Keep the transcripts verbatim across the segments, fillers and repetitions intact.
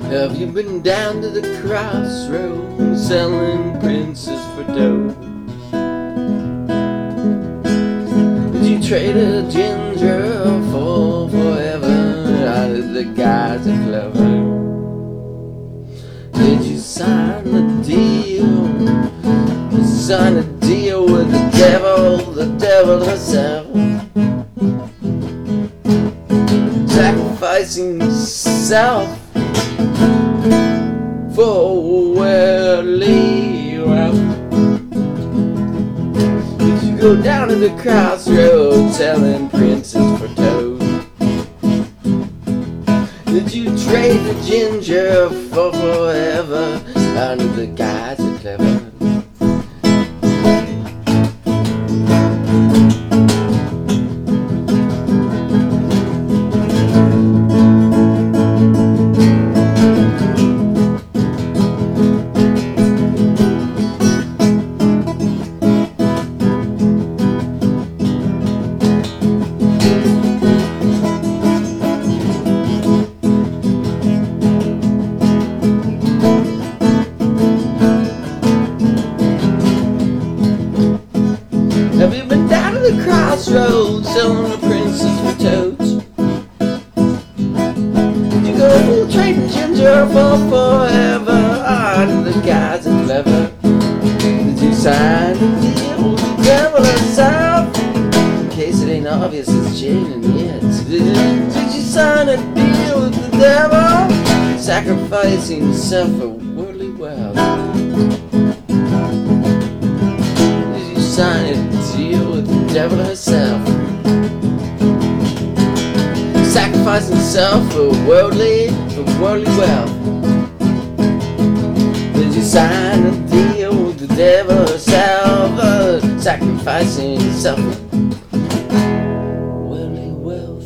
Have you been down to the crossroads selling princes for dough? Did you trade a ginger for forever? How did the guys are clever? Did you sign the deal? Sign a deal with the devil, the devil herself, sacrificing self for worldly wealth. Did you go down to the crossroads selling princes for toast? Did you trade the ginger for forever? I knew the guys are clever. Have you been down to the crossroads selling the princes for toads? Did you go trading ginger for forever? Ah, the guys are clever. Did you sign a deal with the devil herself? In case it ain't obvious, it's Jane and yet. Did, did you sign a deal with the devil? Sacrificing himself for worldly wealth. Did you sign a deal with the devil herself? Sacrificing himself for worldly, for worldly wealth. Did you sign a deal with the devil herself? Uh, sacrificing himself for worldly wealth.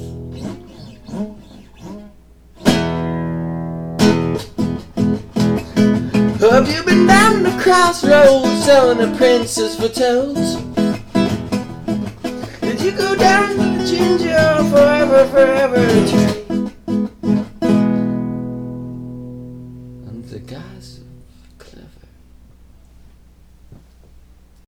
Have you been down the crossroads selling the princes for toads? Did you go down to the ginger forever, forever?